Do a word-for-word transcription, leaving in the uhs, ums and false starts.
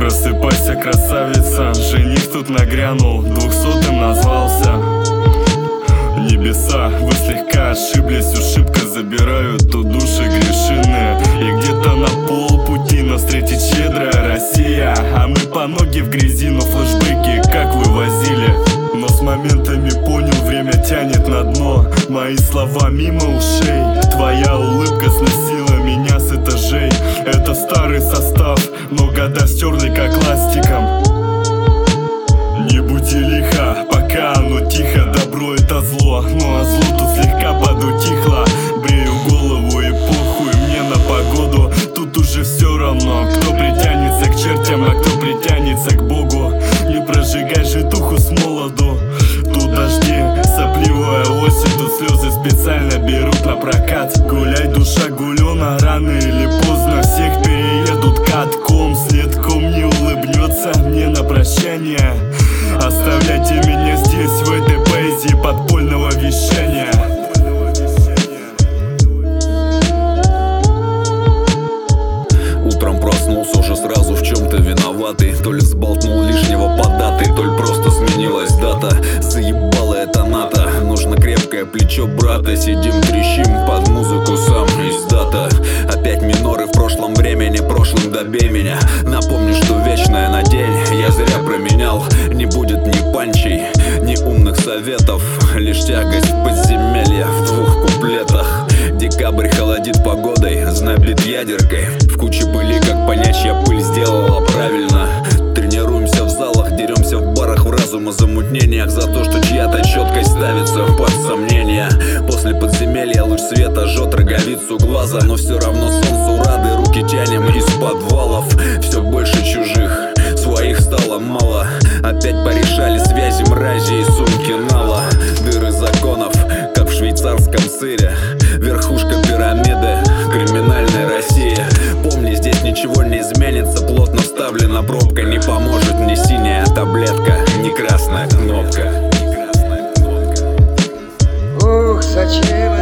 Просыпайся, красавица, жених тут нагрянул, двухсотым назвался. Небеса, вы слегка ошиблись, ушибка забирают тут души грешинные. И где-то на полпути нас встретит щедрая Россия, а мы по ноги в грязи, но флешбеки как вывозили. Но с моментами понял, время тянет на дно. Мои слова мимо ушей, твоя улыбка сносила меня с этажей. Это старый состав, но года стерли как ластиком. Не будь лиха, пока оно тихо, добро это зло, ну а зло тут слегка подутихло. Брею голову и похуй мне на погоду, тут уже все равно, кто притянется к чертям, а кто притянется к Богу. Не прожигай житуху с молоду, тут дожди, сопливая осень, тут слезы специально берут на прокат. Гуляй, душа гулена, рано или поздно всех переедут катком. Следком не улыбнется мне на прощание. Оставляйте меня здесь, в этой поэзии подпольного вещания. Утром проснулся уже сразу в чем-то виноватый. То ли сболтнул лишнего по даты, то ли просто сменилась дата. Заебала эта ната, нужно крепкое плечо брата. Сидим, трещим под музыку, сам из дата. Опять миноры в прошлом времени, прошлым добей меня. Напомню, что вечное на день я зря променял. Не будет ни панчей, ни умных советов, лишь тягость подземелья в двух куплетах. Декабрь холодит погодой, знобит ядеркой. В куче пыли, как понять, чья пыль сделала правильно. Тренируемся в залах, деремся в барах, в разума замутнениях за то, что чья-то четкость ставится под сомнение. После подземелья луч света жжет роговицу глаза, но все равно солнцу рады, руки тянем из подвалов. Все больше чужих, своих стало мало. Опять порешали связи мрази и сумки нала. Дыры законов, как в швейцарском сыре. Верхушка пирамиды, криминальная Россия. Помни, здесь ничего не изменится, плотно вставлена пробка. Не поможет ни синяя таблетка, ни красная кнопка. Ух, зачем